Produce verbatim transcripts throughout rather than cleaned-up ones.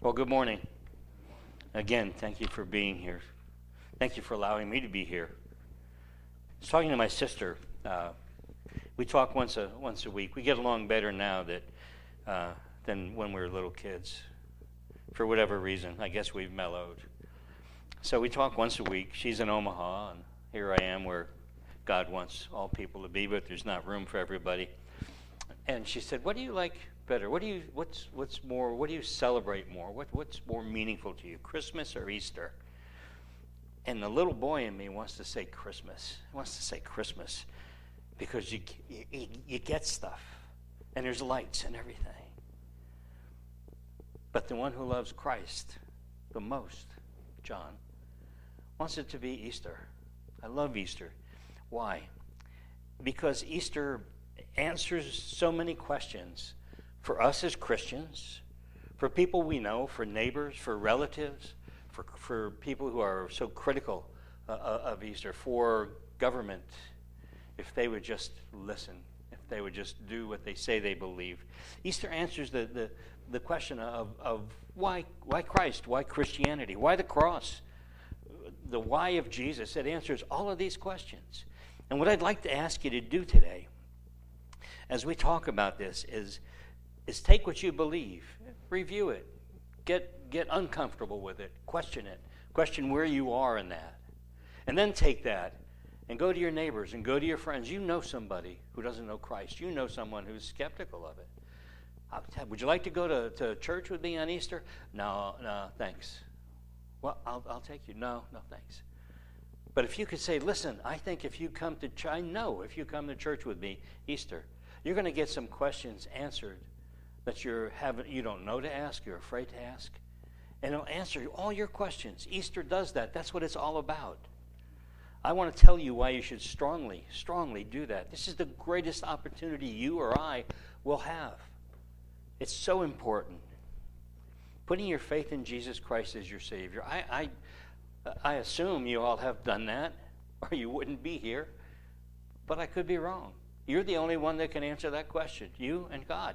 Well, good morning. Again, thank you for being here. Thank you for allowing me to be here. I was talking to my sister. Uh, we talk once a once a week. We get along better now that uh, than when we were little kids. For whatever reason, I guess we've mellowed. So we talk once a week. She's in Omaha, and here I am where God wants all people to be, but there's not room for everybody. And she said, "What do you like better? What do you what's what's more? What do you celebrate more? What what's more meaningful to you, Christmas or Easter?" And the little boy in me wants to say Christmas. He wants to say Christmas because you you, you get stuff, and there's lights and everything. But the one who loves Christ the most, John, wants it to be Easter. I love Easter. Why? Because Easter answers so many questions for us as Christians, for people we know, for neighbors, for relatives, for, for people who are so critical uh, of Easter, for government, if they would just listen, if they would just do what they say they believe. Easter answers the, the, the question of, of why, why Christ, why Christianity, why the cross, the why of Jesus. It answers all of these questions. And what I'd like to ask you to do today, as we talk about this, is, is take what you believe, review it, get, get uncomfortable with it, question it, question where you are in that, and then take that and go to your neighbors and go to your friends. You know somebody who doesn't know Christ. You know someone who's skeptical of it. Would you like to go to, to church with me on Easter? No, no, thanks. Well, I'll, I'll take you. No, no, thanks. But if you could say, listen, I think if you come to, ch- I know if you come to church with me Easter, you're going to get some questions answered that you're haven't, you don't know to ask, you're afraid to ask. And it'll answer all your questions. Easter does that. That's what it's all about. I want to tell you why you should strongly, strongly do that. This is the greatest opportunity you or I will have. It's so important. Putting your faith in Jesus Christ as your Savior. I, I, I assume you all have done that, or you wouldn't be here. But I could be wrong. You're the only one that can answer that question, you and God.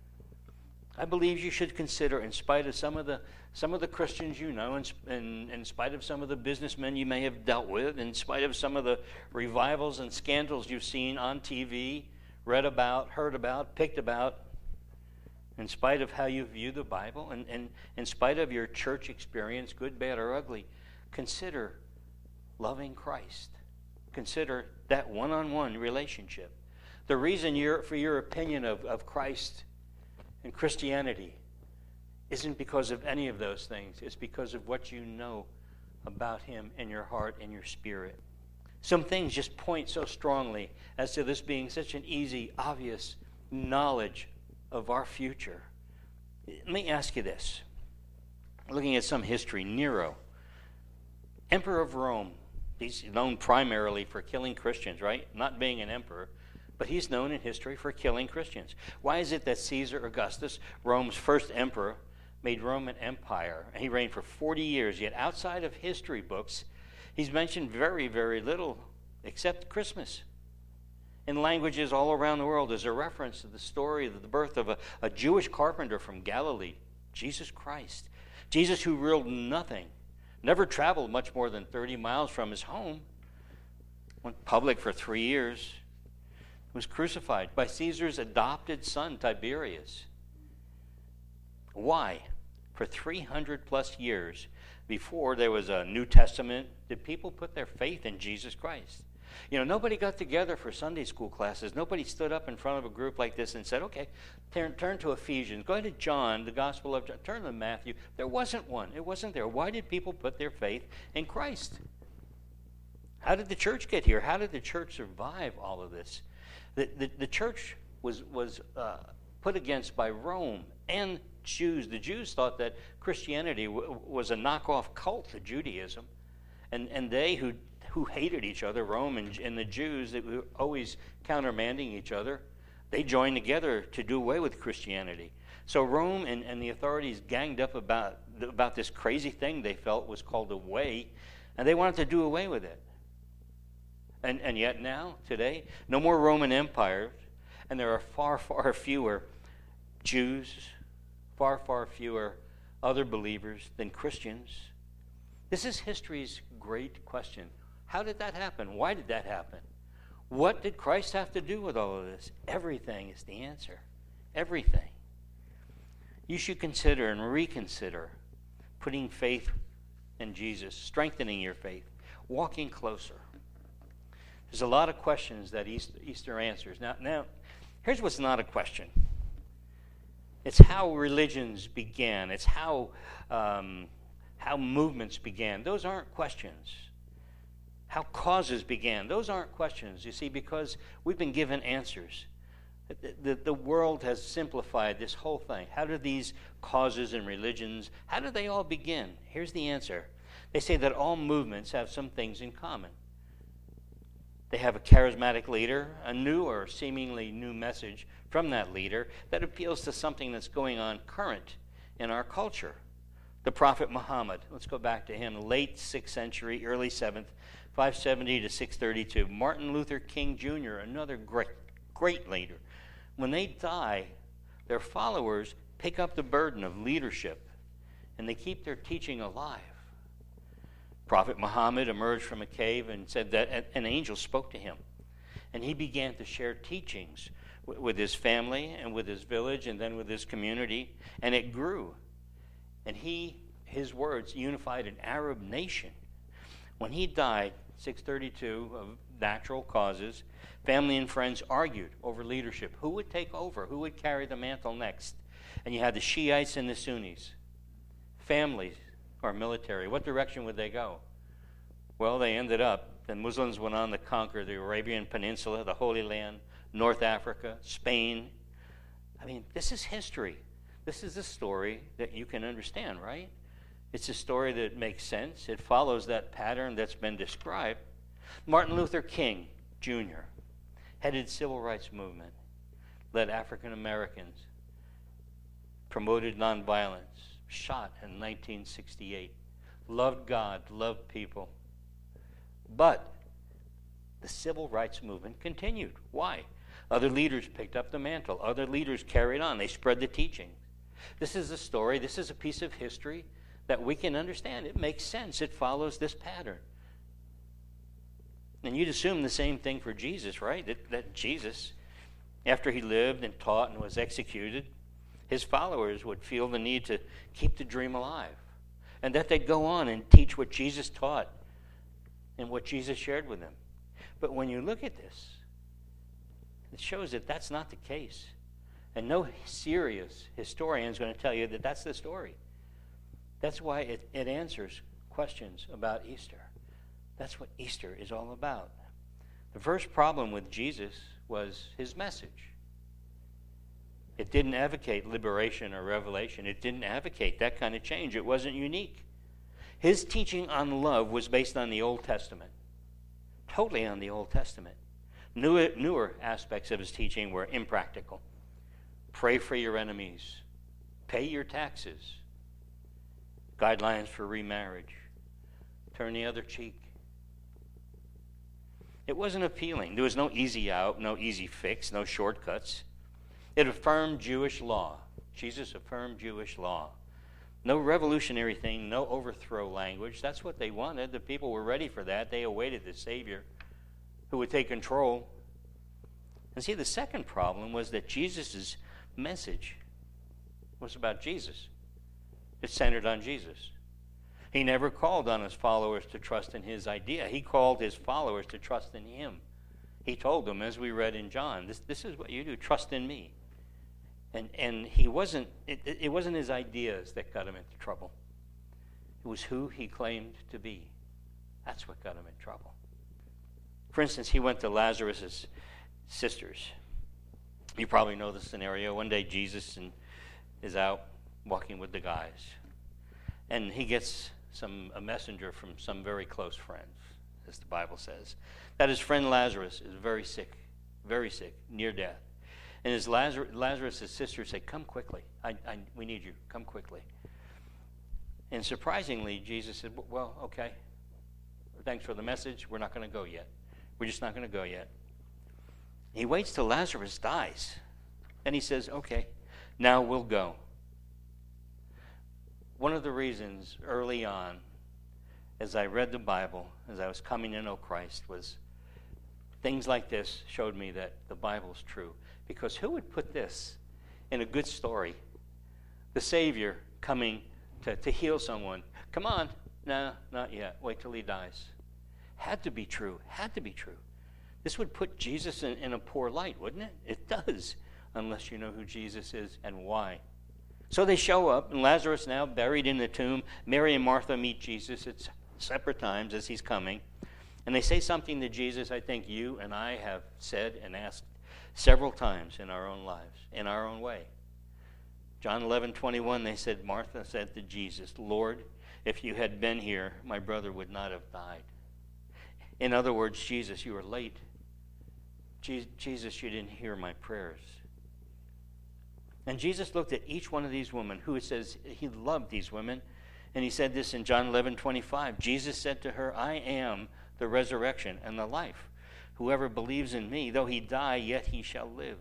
I believe you should consider, in spite of some of the some of the Christians you know, in, in, in spite of some of the businessmen you may have dealt with, in spite of some of the revivals and scandals you've seen on T V, read about, heard about, picked about, in spite of how you view the Bible, and, and in spite of your church experience, good, bad, or ugly, consider loving Christ. Consider that one-on-one relationship. The reason you're, for your opinion of, of Christ and Christianity isn't because of any of those things. It's because of what you know about Him in your heart and your spirit. Some things just point so strongly as to this being such an easy, obvious knowledge of our future. Let me ask you this. Looking at some history, Nero, Emperor of Rome. He's known primarily for killing Christians, right? Not being an emperor, but he's known in history for killing Christians. Why is it that Caesar Augustus, Rome's first emperor, made Rome an empire, and he reigned for forty years, yet outside of history books, he's mentioned very, very little except Christmas. In languages all around the world, there's a reference to the story of the birth of a, a Jewish carpenter from Galilee, Jesus Christ. Jesus, who ruled nothing, never traveled much more than thirty miles from his home, went public for three years, was crucified by Caesar's adopted son, Tiberius. Why? For three hundred plus years before there was a New Testament, did people put their faith in Jesus Christ? You know, nobody got together for Sunday school classes. Nobody stood up in front of a group like this and said, okay, turn, turn to Ephesians. Go to John, the Gospel of John. Turn to Matthew. There wasn't one. It wasn't there. Why did people put their faith in Christ? How did the church get here? How did the church survive all of this? The, the, the church was, was uh, put against by Rome and Jews. The Jews thought that Christianity w- was a knockoff cult to Judaism. And, and they who who hated each other, Rome and, and the Jews, that were always countermanding each other, they joined together to do away with Christianity. So Rome and, and the authorities ganged up about, about this crazy thing they felt was called a way, and they wanted to do away with it. And, and yet now, today, no more Roman Empire, and there are far, far fewer Jews, far, far fewer other believers than Christians? This is history's great question. How did that happen? Why did that happen? What did Christ have to do with all of this? Everything is the answer. Everything. You should consider and reconsider putting faith in Jesus, strengthening your faith, walking closer. There's a lot of questions that Easter, Easter answers. Now, now, here's what's not a question. It's how religions began. It's how um, how movements began. Those aren't questions. How causes began. Those aren't questions, you see, because we've been given answers. The, the, the world has simplified this whole thing. How do these causes and religions, how do they all begin? Here's the answer. They say that all movements have some things in common. They have a charismatic leader, a new or seemingly new message from that leader that appeals to something that's going on current in our culture. The Prophet Muhammad, let's go back to him, late sixth century, early seventh, five seventy to six thirty-two. Martin Luther King Junior, another great, great leader. When they die, their followers pick up the burden of leadership, and they keep their teaching alive. Prophet Muhammad emerged from a cave and said that an angel spoke to him, and he began to share teachings with his family and with his village and then with his community, and it grew. And he, his words, unified an Arab nation. When he died, six thirty-two, of natural causes, family and friends argued over leadership. Who would take over? Who would carry the mantle next? And you had the Shiites and the Sunnis. Families or military. What direction would they go? Well, they ended up, the Muslims went on to conquer the Arabian Peninsula, the Holy Land, North Africa, Spain. I mean, this is history. This is a story that you can understand, right? It's a story that makes sense. It follows that pattern that's been described. Martin Luther King Junior headed civil rights movement, led African Americans, promoted nonviolence, shot in nineteen sixty-eight, loved God, loved people. But the civil rights movement continued. Why? Other leaders picked up the mantle. Other leaders carried on. They spread the teaching. This is a story. This is a piece of history that we can understand. It makes sense. It follows this pattern. And you'd assume the same thing for Jesus, right? That, that Jesus, after he lived and taught and was executed, his followers would feel the need to keep the dream alive. And that they'd go on and teach what Jesus taught and what Jesus shared with them. But when you look at this, it shows that that's not the case. And no serious historian is going to tell you that that's the story. That's why it, it answers questions about Easter. That's what Easter is all about. The first problem with Jesus was his message. It didn't advocate liberation or revelation. It didn't advocate that kind of change. It wasn't unique. His teaching on love was based on the Old Testament, totally on the Old Testament. Newer, newer aspects of his teaching were impractical. Pray for your enemies. Pay your taxes. Guidelines for remarriage. Turn the other cheek. It wasn't appealing. There was no easy out, no easy fix, no shortcuts. It affirmed Jewish law. Jesus affirmed Jewish law. No revolutionary thing, no overthrow language. That's what they wanted. The people were ready for that. They awaited the Savior who would take control. And see, the second problem was that Jesus' message was about Jesus. It centered on Jesus. He never called on his followers to trust in his idea. He called his followers to trust in him. He told them, as we read in John, this, this is what you do, trust in me. And and he wasn't, it, it wasn't his ideas that got him into trouble. It was who he claimed to be. That's what got him in trouble. For instance, he went to Lazarus' sisters. You probably know the scenario. One day Jesus and, is out walking with the guys. And he gets some a messenger from some very close friends, as the Bible says, that his friend Lazarus is very sick, very sick, near death. And his Lazarus, Lazarus' sister said, come quickly. I, I, we need you. Come quickly. And surprisingly, Jesus said, well, okay. Thanks for the message. We're not going to go yet. We're just not going to go yet. He waits till Lazarus dies. Then he says, okay, now we'll go. one of the reasons early on, as I read the Bible, as I was coming to know Christ, was things like this showed me that the Bible's true. Because who would put this in a good story? The Savior coming to, to heal someone. Come on. No, not yet. Wait till he dies. Had to be true. Had to be true. This would put Jesus in, in a poor light, wouldn't it? It does, unless you know who Jesus is and why. So they show up, and Lazarus now buried in the tomb. Mary and Martha meet Jesus at separate times as he's coming. And they say something to Jesus I think you and I have said and asked several times in our own lives, in our own way. John eleven twenty-one, they said, Martha said to Jesus, Lord, if you had been here, my brother would not have died. In other words, Jesus, you were late. Je- Jesus, you didn't hear my prayers. And Jesus looked at each one of these women, who it says he loved these women, and he said this in John eleven twenty-five. Jesus said to her, I am the resurrection and the life. Whoever believes in me, though he die, yet he shall live.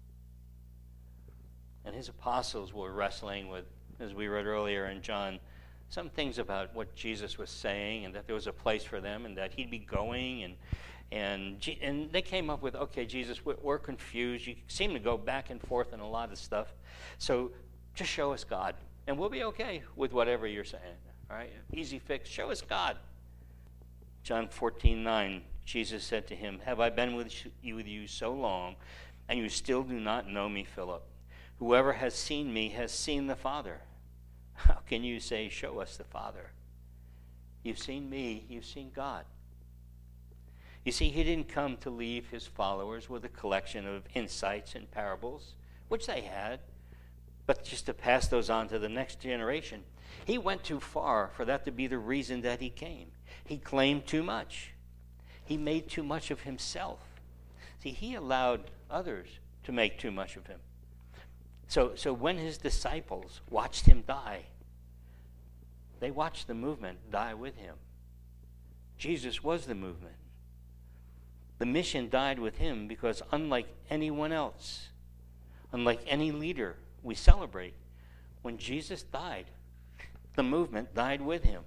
And his apostles were wrestling with, as we read earlier in John, some things about what Jesus was saying, and that there was a place for them, and that he'd be going, and and and they came up with, okay, Jesus, we're, we're confused. You seem to go back and forth on a lot of stuff, so just show us God, and we'll be okay with whatever you're saying. All right, easy fix. Show us God. John fourteen nine, Jesus said to him, have I been with you, with you so long, and you still do not know me, Philip? Whoever has seen me has seen the Father. How can you say, show us the Father? You've seen me, you've seen God. You see, he didn't come to leave his followers with a collection of insights and parables, which they had, but just to pass those on to the next generation. He went too far for that to be the reason that he came. He claimed too much. He made too much of himself. See, he allowed others to make too much of him. So, so when his disciples watched him die, they watched the movement die with him. Jesus was the movement. The mission died with him because unlike anyone else, unlike any leader we celebrate, when Jesus died, the movement died with him.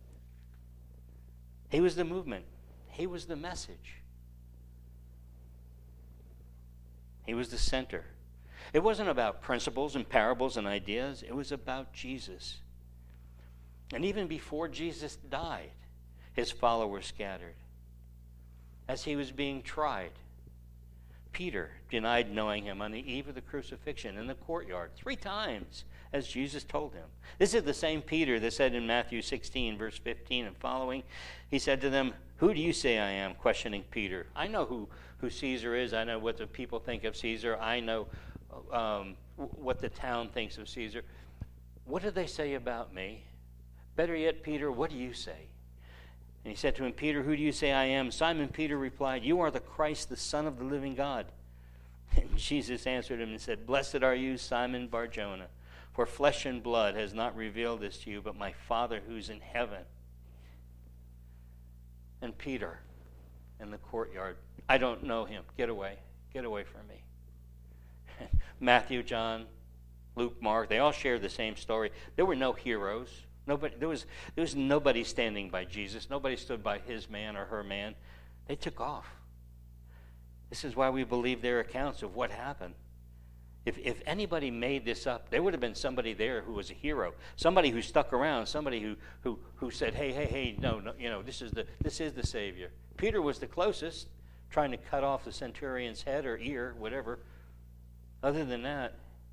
He was the movement. He was the message. He was the center. It wasn't about principles and parables and ideas. It was about Jesus. And even before Jesus died, his followers scattered. As he was being tried, Peter denied knowing him on the eve of the crucifixion in the courtyard three times, as Jesus told him. This is the same Peter that said in Matthew sixteen, verse fifteen and following, he said to them, who do you say I am? Questioning Peter. I know who, who Caesar is. I know what the people think of Caesar. I know um, what the town thinks of Caesar. What do they say about me? Better yet, Peter, what do you say? And he said to him, Peter, who do you say I am? Simon Peter replied, you are the Christ, the Son of the living God. And Jesus answered him and said, blessed are you, Simon Bar-Jonah, for flesh and blood has not revealed this to you, but my Father who's in heaven. And Peter in the courtyard, I don't know him. Get away. Get away from me. Matthew, John, Luke, Mark, they all share the same story. There were no heroes. Nobody, there was, there was nobody standing by Jesus. Nobody stood by his man or her man. They took off. This is why we believe their accounts of what happened. If, if anybody made this up, there would have been somebody there who was a hero, somebody who stuck around, somebody who, who, who said, hey, hey, hey, no, no, you know, this is the, this is the Savior. Peter was the closest, trying to cut off the centurion's head or ear, whatever. Other than that,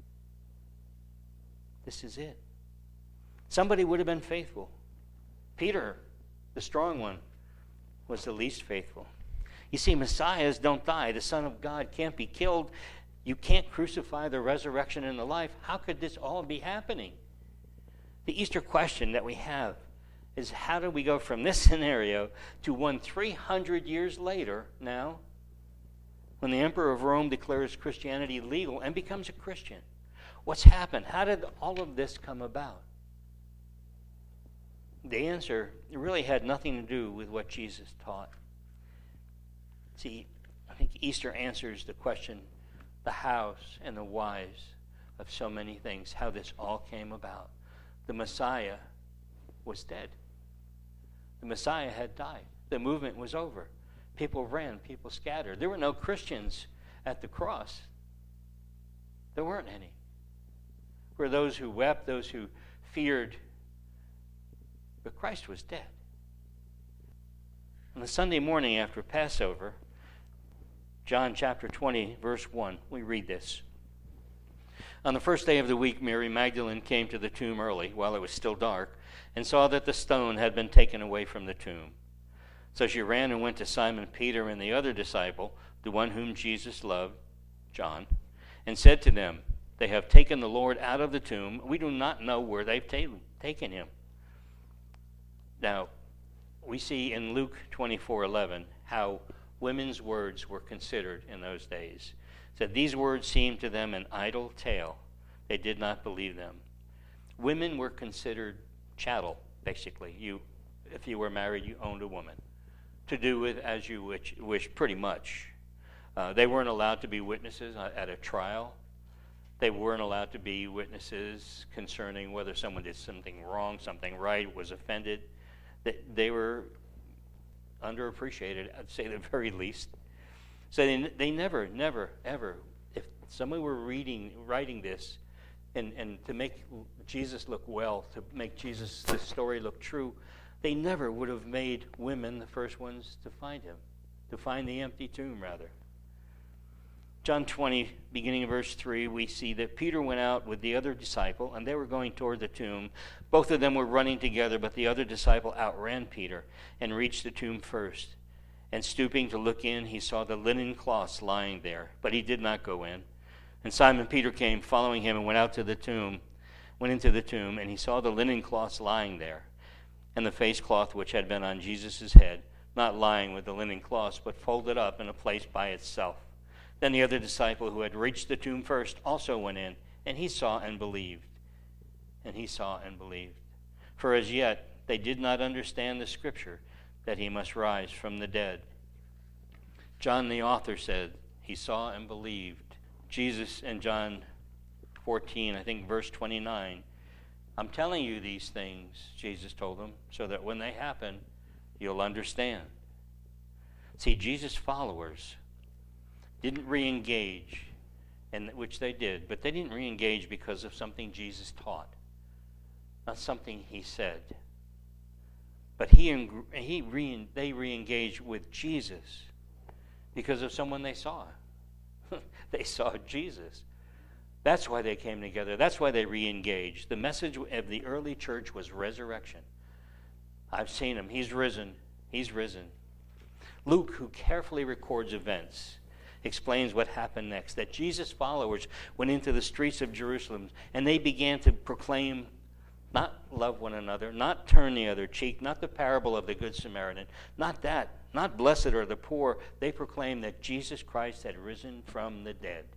this is it. Somebody would have been faithful. Peter, the strong one, was the least faithful. You see, messiahs don't die. The Son of God can't be killed. You can't crucify the resurrection and the life. How could this all be happening? The Easter question that we have is, how do we go from this scenario to one three hundred years later now, when the Emperor of Rome declares Christianity legal and becomes a Christian? What's happened? How did all of this come about? The answer really had nothing to do with what Jesus taught. See, I think Easter answers the question, the hows and the whys of so many things, how this all came about. the Messiah was dead. The Messiah had died. The movement was over. People ran, people scattered. There were no Christians at the cross. There weren't any. There were those who wept, those who feared, but Christ was dead. On the Sunday morning after Passover, John chapter twenty, verse one, we read this. On the first day of the week, Mary Magdalene came to the tomb early, while it was still dark, and saw that the stone had been taken away from the tomb. So she ran and went to Simon Peter and the other disciple, the one whom Jesus loved, John, and said to them, "They have taken the Lord out of the tomb. We do not know where they've ta- taken him." Now, we see in Luke twenty-four eleven how women's words were considered in those days. It said these words seemed to them an idle tale. They did not believe them. Women were considered chattel, basically. You, if you were married, you owned a woman, to do with as you wish, wish pretty much. Uh, they weren't allowed to be witnesses at a trial. They weren't allowed to be witnesses concerning whether someone did something wrong, something right, was offended. They, they were underappreciated, I'd say the very least. So they, they never, never, ever, if somebody were reading, writing this, and, and to make Jesus look well, to make Jesus, the story look true, they never would have made women the first ones to find him, to find the empty tomb, rather. John twenty, beginning of verse three, we see that Peter went out with the other disciple, and they were going toward the tomb. Both of them were running together, but the other disciple outran Peter and reached the tomb first. And stooping to look in, he saw the linen cloths lying there, but he did not go in. And Simon Peter came, following him, and went out to the tomb, went into the tomb, and he saw the linen cloths lying there, and the face cloth which had been on Jesus' head, not lying with the linen cloths, but folded up in a place by itself. Then the other disciple who had reached the tomb first also went in, and he saw and believed. And he saw and believed. For as yet they did not understand the scripture that he must rise from the dead. John the author said he saw and believed. Jesus in John fourteen, I think verse twenty-nine, I'm telling you these things, Jesus told them, so that when they happen, you'll understand. See, Jesus' followers didn't re-engage, and which they did, but they didn't re-engage because of something Jesus taught, not something he said. But he, he re, they re-engaged with Jesus because of someone they saw. They saw Jesus. That's why they came together. That's why they re-engaged. The message of the early church was resurrection. I've seen him. He's risen. He's risen. Luke, who carefully records events, explains what happened next, that Jesus' followers went into the streets of Jerusalem and they began to proclaim, not love one another, not turn the other cheek, not the parable of the Good Samaritan, not that, not blessed are the poor. They proclaimed that Jesus Christ had risen from the dead.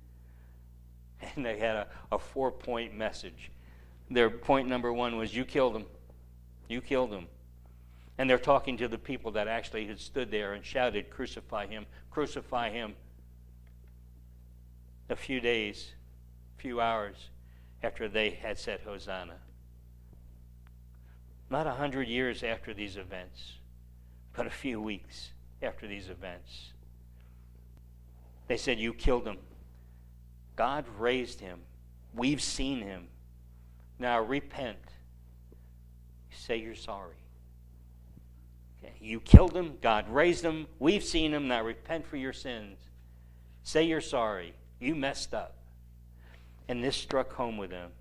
And they had a, a four-point message. Their point number one was, you killed him. You killed him. And they're talking to the people that actually had stood there and shouted, crucify him, crucify him. A few days, few hours after they had said Hosanna. Not a hundred years after these events, but a few weeks after these events. They said, you killed him. God raised him. We've seen him. Now repent. Say you're sorry. Okay. You killed him. God raised him. We've seen him. Now repent for your sins. Say you're sorry. You messed up. And this struck home with them.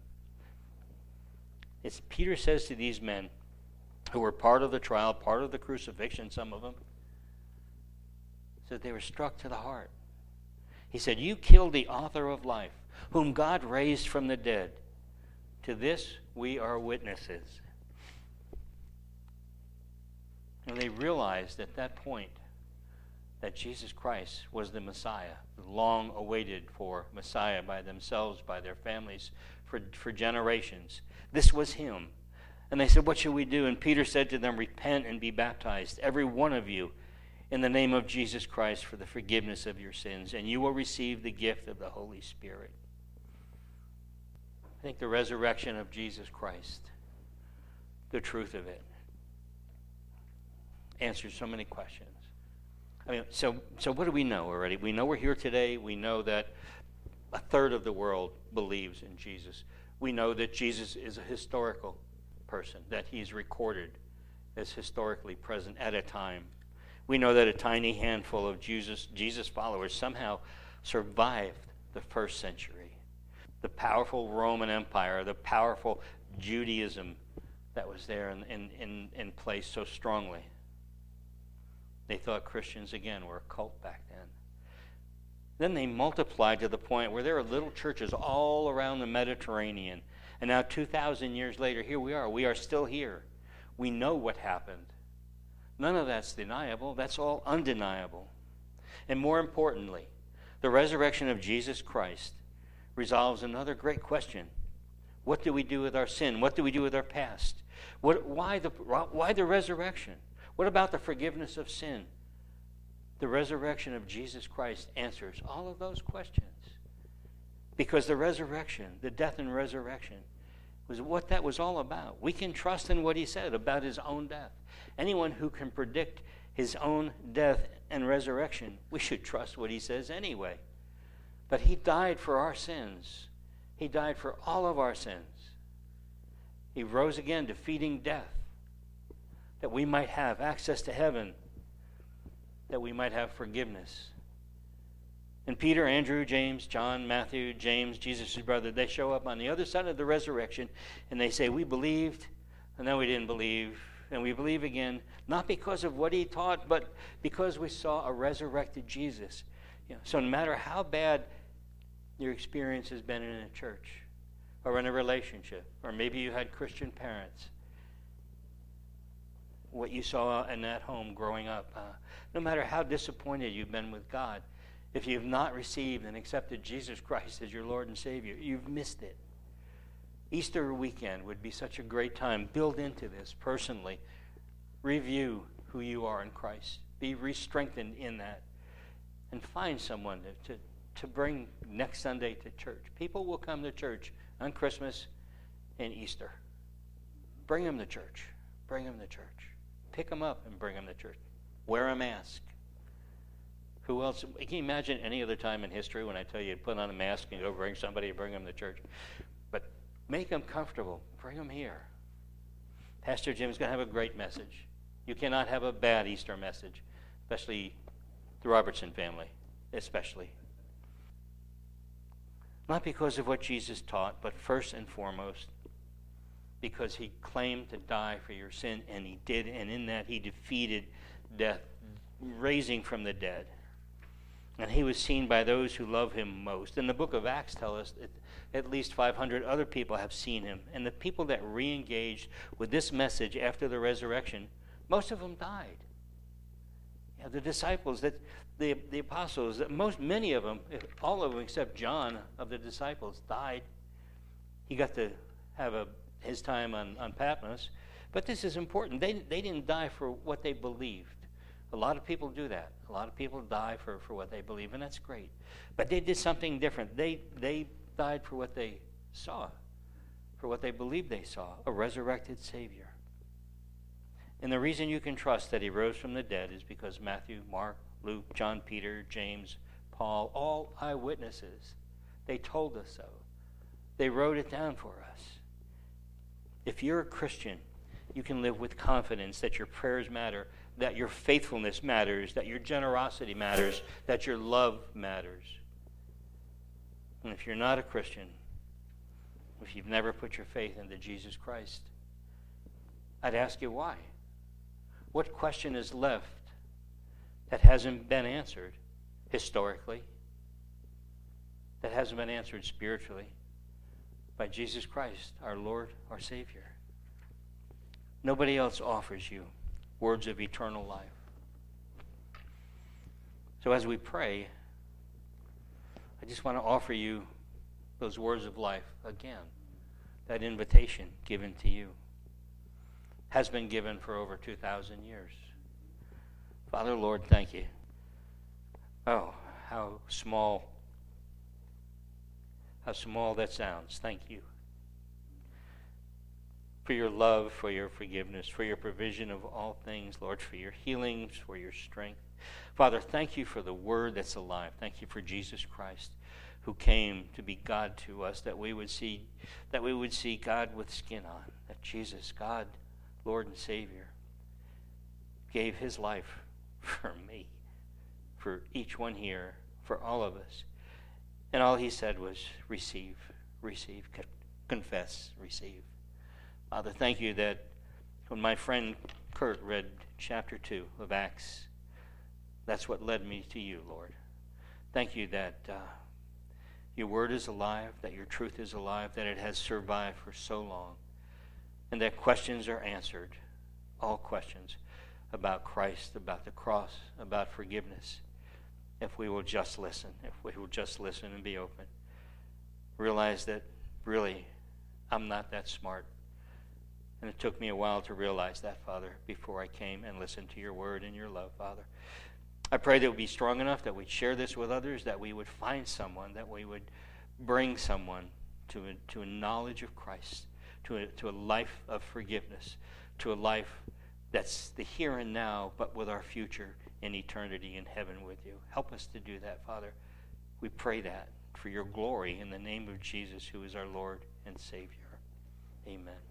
It's Peter says to these men who were part of the trial, part of the crucifixion, some of them, said they were struck to the heart. He said, you killed the author of life, whom God raised from the dead. To this we are witnesses. And they realized at that point that Jesus Christ was the Messiah, the long awaited for Messiah by themselves, by their families, for, for generations. This was him. And they said, what should we do? And Peter said to them, repent and be baptized, every one of you, in the name of Jesus Christ for the forgiveness of your sins, and you will receive the gift of the Holy Spirit. I think the resurrection of Jesus Christ, the truth of it, answers so many questions. I mean, so so what do we know already? We know we're here today. We know that a third of the world believes in Jesus. We know that Jesus is a historical person, that he's recorded as historically present at a time. We know that a tiny handful of Jesus, Jesus followers somehow survived the first century. The powerful Roman Empire, the powerful Judaism that was there in, in, in, in place so strongly. They thought Christians, again, were a cult back then. Then they multiplied to the point where there are little churches all around the Mediterranean. And now two thousand years later, here we are. We are still here. We know what happened. None of that's deniable. That's all undeniable. And more importantly, the resurrection of Jesus Christ resolves another great question. What do we do with our sin? What do we do with our past? What, why, the, why the resurrection? What about the forgiveness of sin? The resurrection of Jesus Christ answers all of those questions. Because the resurrection, the death and resurrection, was what that was all about. We can trust in what he said about his own death. Anyone who can predict his own death and resurrection, we should trust what he says anyway. But he died for our sins. He died for all of our sins. He rose again, defeating death, that we might have access to heaven, that we might have forgiveness. And Peter, Andrew, James, John, Matthew, James, Jesus' brother, they show up on the other side of the resurrection, and they say, we believed, and then we didn't believe, and we believe again, not because of what he taught, but because we saw a resurrected Jesus. You know, so no matter how bad your experience has been in a church, or in a relationship, or maybe you had Christian parents, what you saw in that home growing up, uh, no matter how disappointed you've been with God, if you've not received and accepted Jesus Christ as your Lord and Savior, you've missed it. Easter weekend would be such a great time. Build into this personally. Review who you are in Christ. Be re-strengthened in that. And find someone to, to, to bring next Sunday to church. People will come to church on Christmas and Easter. Bring them to church. Bring them to church. Pick them up and bring them to church. Wear a mask. Who else? Can you imagine any other time in history when I tell you to put on a mask and go bring somebody and bring them to church? But make them comfortable. Bring them here. Pastor Jim's going to have a great message. You cannot have a bad Easter message, especially the Robertson family, especially. Not because of what Jesus taught, but first and foremost, because he claimed to die for your sin, and he did, and in that he defeated death, raising from the dead. And he was seen by those who love him most. And the book of Acts tells us that at least five hundred other people have seen him. And the people that re-engaged with this message after the resurrection, most of them died. You know, the disciples, that the, the apostles, that most many of them, all of them except John of the disciples, died. He got to have a, his time on, on Patmos. But this is important. They, they didn't die for what they believed. A lot of people do that. A lot of people die for, for what they believe, and that's great. But they did something different. They, they died for what they saw, for what they believed they saw, a resurrected Savior. And the reason you can trust that he rose from the dead is because Matthew, Mark, Luke, John, Peter, James, Paul, all eyewitnesses, they told us so. They wrote it down for us. If you're a Christian, you can live with confidence that your prayers matter, that your faithfulness matters, that your generosity matters, that your love matters. And if you're not a Christian, if you've never put your faith into Jesus Christ, I'd ask you why. What question is left that hasn't been answered historically, that hasn't been answered spiritually by Jesus Christ, our Lord, our Savior? Nobody else offers you words of eternal life. So as we pray, I just want to offer you those words of life again. That invitation given to you has been given for over two thousand years. Father, Lord, thank you. Oh, how small, how small that sounds. Thank you. for your love, for your forgiveness, for your provision of all things, Lord, for your healings, for your strength. Father, thank you for the word that's alive. Thank you for Jesus Christ, who came to be God to us, that we would see that we would see God with skin on, that Jesus, God, Lord and Savior, gave his life for me, for each one here, for all of us. And all he said was, receive, receive, confess, receive. Father, thank you that when my friend Kurt read chapter two of Acts, that's what led me to you, Lord. Thank you that uh, your word is alive, that your truth is alive, that it has survived for so long, and that questions are answered, all questions about Christ, about the cross, about forgiveness, if we will just listen, if we will just listen and be open. Realize that really I'm not that smart. And it took me a while to realize that, Father, before I came and listened to your word and your love, Father. I pray that we'd be strong enough, that we'd share this with others, that we would find someone, that we would bring someone to a, to a knowledge of Christ, to a, to a life of forgiveness, to a life that's the here and now, but with our future in eternity in heaven with you. Help us to do that, Father. We pray that for your glory in the name of Jesus, who is our Lord and Savior. Amen.